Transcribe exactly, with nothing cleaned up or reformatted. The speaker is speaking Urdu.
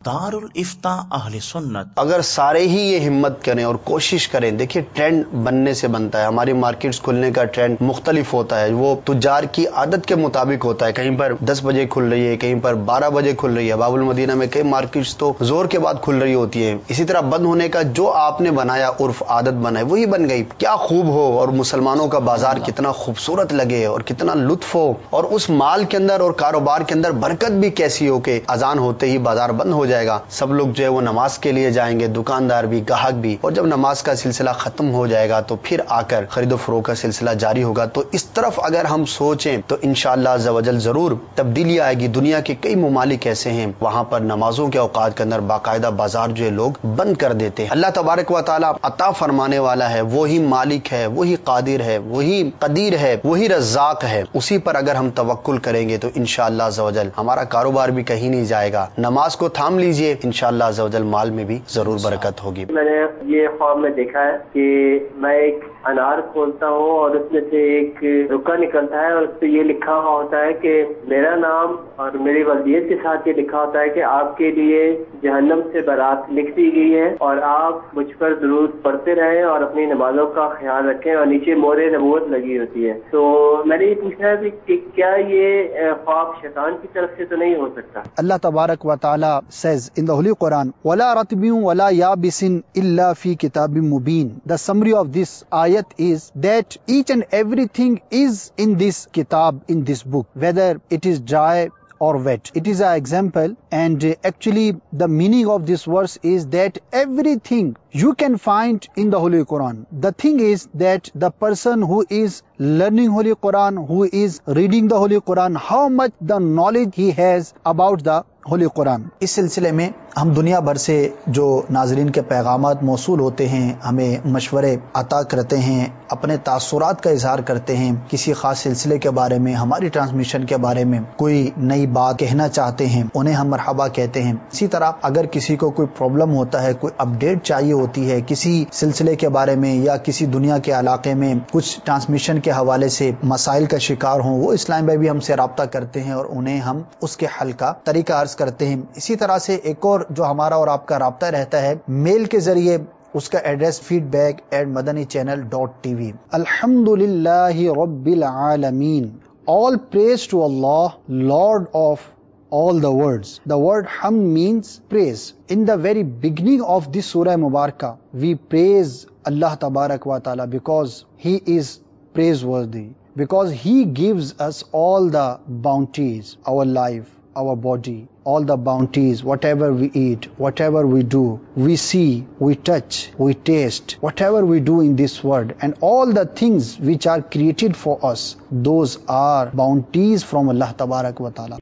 دارالفتہ اہل سنت. اگر سارے ہی یہ ہمت کریں اور کوشش کریں، دیکھیں ٹرینڈ بننے سے بنتا ہے. ہماری مارکیٹس کھلنے کا ٹرینڈ مختلف ہوتا ہے، وہ تجار کی عادت کے مطابق ہوتا ہے. کہیں پر دس بجے کھل رہی ہے، کہیں پر بارہ بجے کھل رہی ہے. باب المدینہ میں کئی مارکیٹس تو زور کے بعد کھل رہی ہوتی ہیں. اسی طرح بند ہونے کا جو آپ نے بنایا عرف عادت بنائے وہی بن گئی. کیا خوب ہو اور مسلمانوں کا بازار کتنا خوبصورت لگے اور کتنا لطف ہو، اور اس مال کے اندر اور کاروبار کے اندر برکت بھی کیسی ہو کہ اذان ہوتے ہی بازار بند ہو جائے گا. سب لوگ جو ہے وہ نماز کے لیے جائیں گے، دکاندار بھی، گاہک بھی، اور جب نماز کا سلسلہ ختم ہو جائے گا تو پھر آ کر خرید و فروخت کا سلسلہ جاری ہوگا. تو اس طرف اگر ہم سوچیں تو انشاءاللہ عز و جل ضرور تبدیلی آئے گی. دنیا کے کئی ممالک ایسے ہیں وہاں پر نمازوں کے اوقات کے اندر باقاعدہ بازار جو ہے لوگ بند کر دیتے ہیں. اللہ تبارک و تعالی عطا فرمانے والا ہے، وہی مالک ہے، وہی قادر ہے، وہی قدیر ہے، وہی رزاق ہے. اسی پر اگر ہم توکل کریں گے تو انشاءاللہ عز و جل ہمارا کاروبار بھی کہیں نہیں جائے گا. نماز کو تھام لیجئے، انشاءاللہ عز و جل مال میں بھی ضرور برکت ہوگی. میں نے یہ خواب میں دیکھا ہے کہ میں ایک انار کھولتا ہوں اور اس میں سے ایک رکا نکلتا ہے اور اس پہ یہ لکھا ہوا ہوتا ہے کہ میرا نام اور میری والدیت کے ساتھ یہ لکھا ہوتا ہے کہ آپ کے لیے جہنم سے برات لکھ دی گئی ہے اور آپ مجھ پر درود پڑھتے رہیں اور اپنی نمازوں کا خیال رکھیں، اور نیچے مور نبوت لگی ہوتی ہے. تو میں نے یہ پوچھا ہے کہ کیا یہ خواب شیطان کی طرف سے تو نہیں ہو سکتا؟ Allah Tabarak wa Ta'ala says in the Holy Quran, وَلَا رَطْبٍ وَلَا يَابِسٍ إِلَّا فِي كِتَابٍ مُبِينٍ. The summary of this ayat is that each and everything is in this kitab, in this book, whether it is dry or wet. It is an example, and uh, actually the meaning of this verse is that everything you can find in the Holy Quran. The thing is that the person who is learning Holy Quran, who is reading the Holy Quran, how much the knowledge he has about the Holi قرآن. اس سلسلے میں ہم دنیا بھر سے جو ناظرین کے پیغامات موصول ہوتے ہیں ہمیں مشورے عطا کرتے ہیں، اپنے تاثرات کا اظہار کرتے ہیں، کسی خاص سلسلے کے بارے میں، ہماری ٹرانسمیشن کے بارے میں کوئی نئی بات کہنا چاہتے ہیں، انہیں ہم مرحبا کہتے ہیں. اسی طرح اگر کسی کو کوئی پرابلم ہوتا ہے، کوئی اپڈیٹ چاہیے ہوتی ہے کسی سلسلے کے بارے میں یا کسی دنیا کے علاقے میں کچھ ٹرانسمیشن کے حوالے سے مسائل کا شکار ہوں، وہ اسلام بھائی بھی ہم سے رابطہ کرتے ہیں اور انہیں ہم اس کے حل کا طریقہ عرض کرتے ہیں. اسی طرح سے ایک اور جو ہمارا اور آپ کا رابطہ رہتا ہے میل کے ذریعے، اس کا address feedback at Madani channel dot T V. الحمد للہ رب العالمین. All praise to Allah, Lord of all the words. The word hamd means praise. In the very beginning of this Surah Mubarakah, we praise Allah Tabarak wa Ta'ala because He is praiseworthy, because He gives us all the bounties, our life, our body, all the bounties, whatever we eat, whatever we do, we see, we touch, we taste, whatever we do in this world, and all the things which are created for us, those are bounties from Allah Tabarak wa Ta'ala.